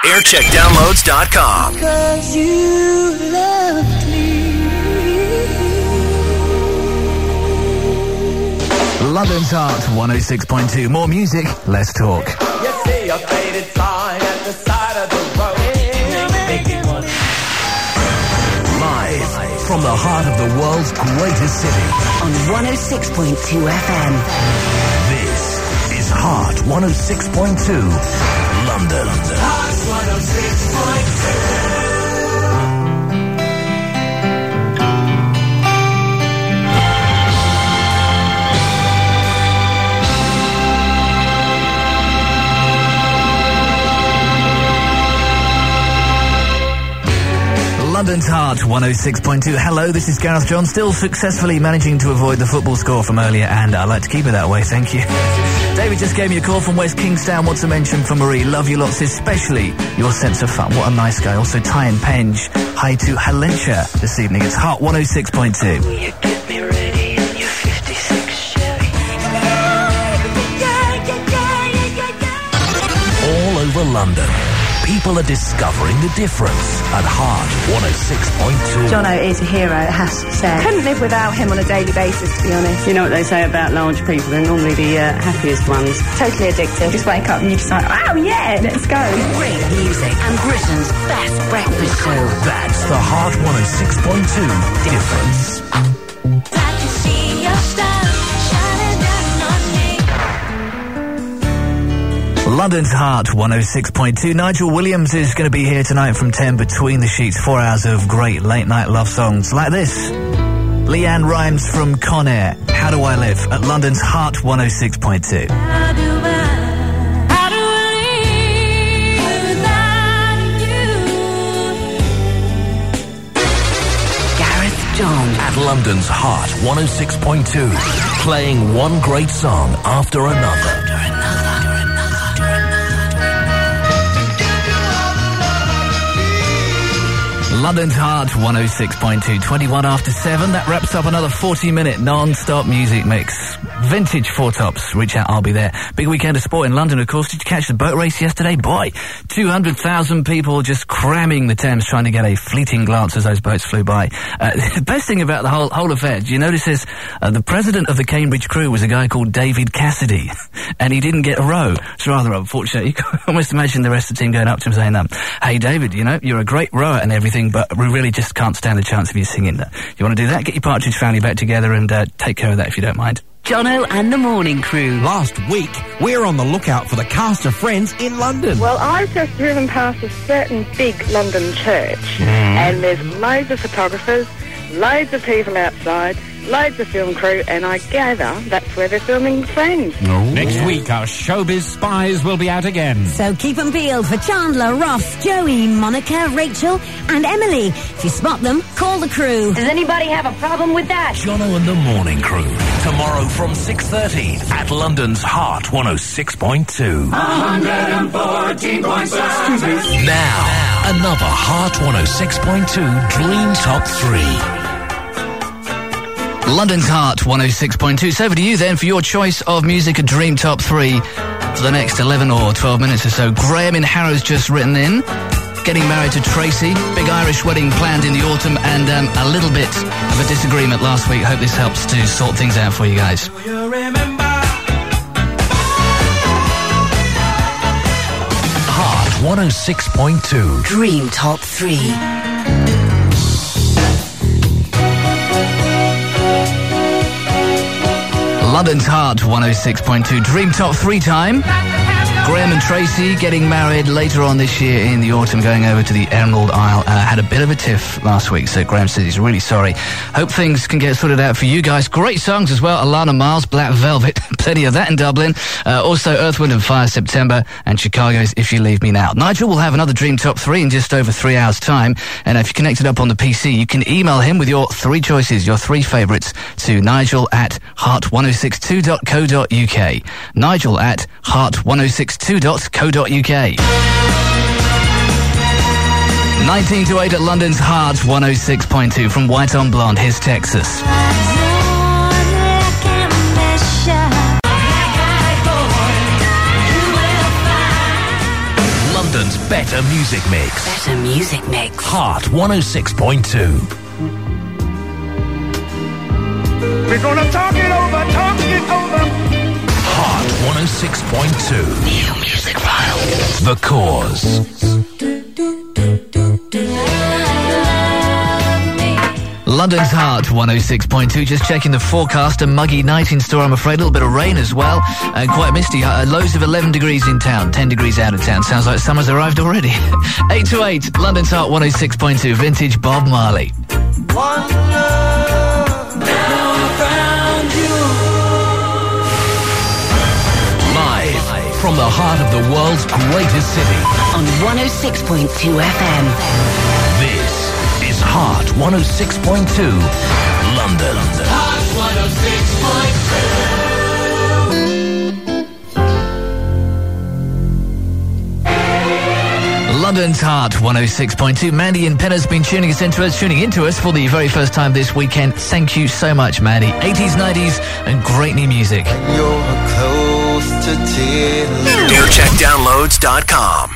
Aircheckdownloads.com. Because you loved me. London's Heart 106.2. More music, less talk. You see a faded sign at the side of the road. Live from the heart of the world's greatest city. On 106.2 FM. This is Heart 106.2. London. Heart 106.2. London's Heart 106.2. Hello, this is Gareth John, still successfully managing to avoid the football score from earlier, and I'd like to keep it that way, thank you. David just gave me a call from West Kingstown. Wants to mention for Marie, love you lots, especially your sense of fun. What a nice guy. Also, Ty and Penge. Hi to Halentia this evening. It's Heart 106.2. Will you get me ready in your 56 Chevy? All over London, people are discovering the difference at Heart 106.2. Jono is a hero, it has to be said. Couldn't live without him on a daily basis, to be honest. You know what they say about large people, they're normally the happiest ones. Totally addictive. You just wake up and you just like, oh yeah, let's go. Great music and Britain's best breakfast show. That's the Heart 106.2 difference. I can see your stars shining down on me. London's Heart 106.2. Nigel Williams is going to be here tonight from 10 between the sheets. 4 hours of great late night love songs like this. Leanne Rimes from Con Air. How Do I Live at London's Heart 106.2. How do I live without you? Gareth John. At London's Heart 106.2. Playing one great song after another. London's Heart 106.2, 21 after 7. That wraps up another 40-minute non-stop music mix. Vintage Four Tops. Reach out, I'll be there. Big weekend of sport in London, of course. Did you catch the boat race yesterday? Boy, 200,000 people just cramming the Thames trying to get a fleeting glance as those boats flew by. The best thing about the whole affair, do you notice this? The president of the Cambridge crew was a guy called David Cassidy, and he didn't get a row. It's rather unfortunate. You can almost imagine the rest of the team going up to him saying, hey, David, you know, you're a great rower and everything, but we really just can't stand the chance of you singing that. You want to do that? Get your Partridge family back together and take care of that if you don't mind. Jono and the Morning Crew. Last week, we're on the lookout for the cast of Friends in London. Well, I've just driven past a certain big London church, and there's loads of photographers, loads of people outside, loads of film crew, and I gather that's where they're filming Friends. Next week, our showbiz spies will be out again. So keep them peeled for Chandler, Ross, Joey, Monica, Rachel and Emily. If you spot them, call the crew. Does anybody have a problem with that? Jono and the Morning Crew. Tomorrow from 6:30 at London's Heart 106.2. 114.7. Now, another Heart 106.2 Dream Top 3. London's Heart 106.2. So over to you then for your choice of music, a Dream Top 3 for the next 11 or 12 minutes or so. Graham in Harrow's just written in. Getting married to Tracy. Big Irish wedding planned in the autumn, and a little bit of a disagreement last week. Hope this helps to sort things out for you guys. Do you remember? Heart 106.2. Dream Top 3. London's Heart 106.2 Dream Top 3 time. Graham and Tracy getting married later on this year in the autumn, going over to the Emerald Isle. Had a bit of a tiff last week, so Graham says he's really sorry. Hope things can get sorted out for you guys. Great songs as well. Alana Miles, Black Velvet, plenty of that in Dublin. Also Earth, Wind and Fire, September, and Chicago's If You Leave Me Now. Nigel will have another Dream Top 3 in just over 3 hours' time, and if you're connected up on the PC, you can email him with your 3 choices, your 3 favourites, to nigel@heart1062.co.uk. nigel@heart1062.co.uk. 19 to 8 at London's Heart 106.2 from White on Blonde. Here's Texas. London's better music mix. Better music mix. Heart 106.2. We're gonna talk it over. Heart 106.2. New music file. The Cause. London's Heart 106.2. Just checking the forecast. A muggy night in store, I'm afraid. A little bit of rain as well. And quite misty. Lows of 11 degrees in town, 10 degrees out of town. Sounds like summer's arrived already. 8 to 8. London's Heart 106.2. Vintage Bob Marley. One love, now I found you. Live from the heart of the world's greatest city. On 106.2 FM. This is Heart 106.2, London. Heart 106.2. London's Heart 106.2. Mandy and Penna's been tuning into us for the very first time this weekend. Thank you so much, Mandy. 80s, 90s, and great new music. You're close to tears. Aircheckdownloads.com.